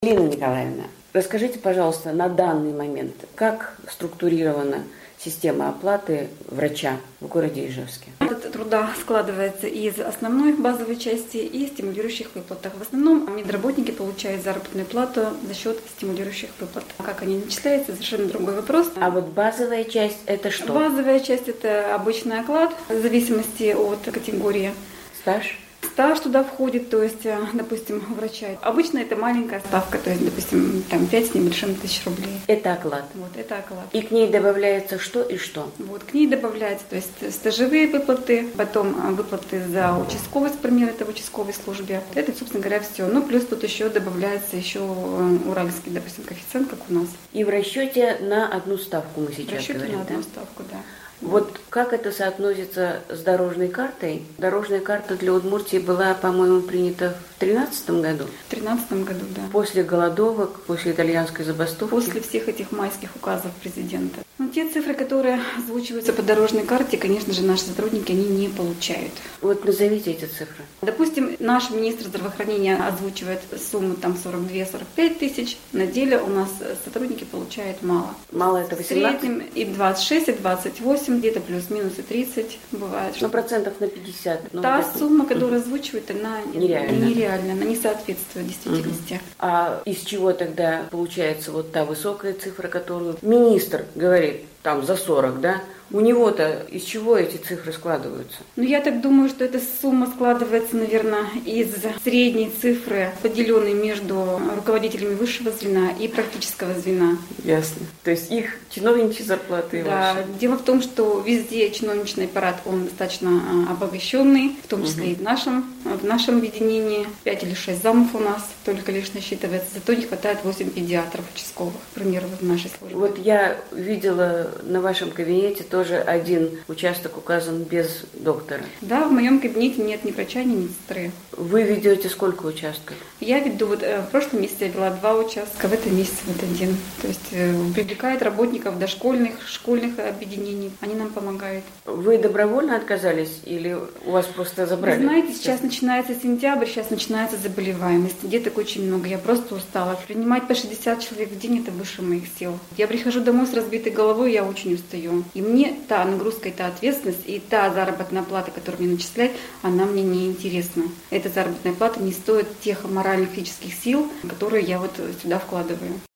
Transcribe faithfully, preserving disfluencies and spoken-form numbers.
Лина Николаевна, расскажите, пожалуйста, на данный момент, как структурирована система оплаты врача в городе Ижевске? Этот труда складывается из основной базовой части и стимулирующих выплат. В основном медработники получают заработную плату за счет стимулирующих выплат. Как они начисляются, совершенно другой вопрос. А вот базовая часть – это что? Базовая часть – это обычный оклад, в зависимости от категории. Стаж? Стаж туда входит, то есть, допустим, у врача. Обычно это маленькая ставка, то есть, допустим, там пять с небольшим тысяч рублей. Это оклад. Вот, это оклад. И к ней добавляется что и что? Вот, к ней добавляется, то есть, стажевые выплаты, потом выплаты за участковость, например, это в участковой службе. Это, собственно говоря, все. Ну, плюс тут еще добавляется еще уральский, допустим, коэффициент, как у нас. И в расчете на одну ставку мы сейчас в расчете говорим, на одну да? ставку, да. Вот как это соотносится с дорожной картой? Дорожная карта для Удмуртии была, по-моему, принята в две тысячи тринадцатом году. В тринадцатом году, да. После голодовок, после итальянской забастовки. После всех этих майских указов президента. Но те цифры, которые озвучиваются по дорожной карте, конечно же, наши сотрудники, они не получают. Вот назовите эти цифры. Допустим, наш министр здравоохранения озвучивает сумму там сорок две - сорок пять тысяч. На деле у нас сотрудники получают мало. Мало это восемнадцать? В среднем и двадцать шесть, и двадцать восемь, где-то плюс-минус и тридцать бывает. Ну, процентов на пятьдесят. Ну, Та вот сумма, которую озвучивает, она нереально. нереальна, она не соответствует действительности. Угу. А из чего тогда получается вот та высокая цифра, которую министр говорит, там за сорок, да? У него-то из чего эти цифры складываются? Ну, я так думаю, что эта сумма складывается, наверное, из средней цифры, поделенной между руководителями высшего звена и практического звена. Ясно. То есть их чиновничьи зарплаты Да. ваши? Дело в том, что везде чиновничный аппарат, он достаточно обогащенный, в том числе угу. и в нашем, в нашем объединении. Пять или шесть замов у нас только лишь насчитывается, зато не хватает восемь педиатров участковых, к примеру, в нашей службе. Вот я видела на вашем кабинете тоже тоже один участок указан без доктора. Да, в моем кабинете нет ни врача, ни медсестры. Вы ведете сколько участков? Я веду, вот в прошлом месяце я вела два участка, в этом месяце вот один. То есть э, привлекает работников дошкольных, школьных объединений, они нам помогают. Вы добровольно отказались или у вас просто забрали? Вы знаете, сейчас начинается сентябрь, сейчас начинается заболеваемость, деток очень много, я просто устала. Принимать по шестьдесят человек в день – это выше моих сил. Я прихожу домой с разбитой головой, я очень устаю. И мне та нагрузка и та ответственность, и та заработная плата, которую мне начисляют, она мне не интересна. Эта заработная плата не стоит тех моральных, физических сил, которые я вот сюда вкладываю.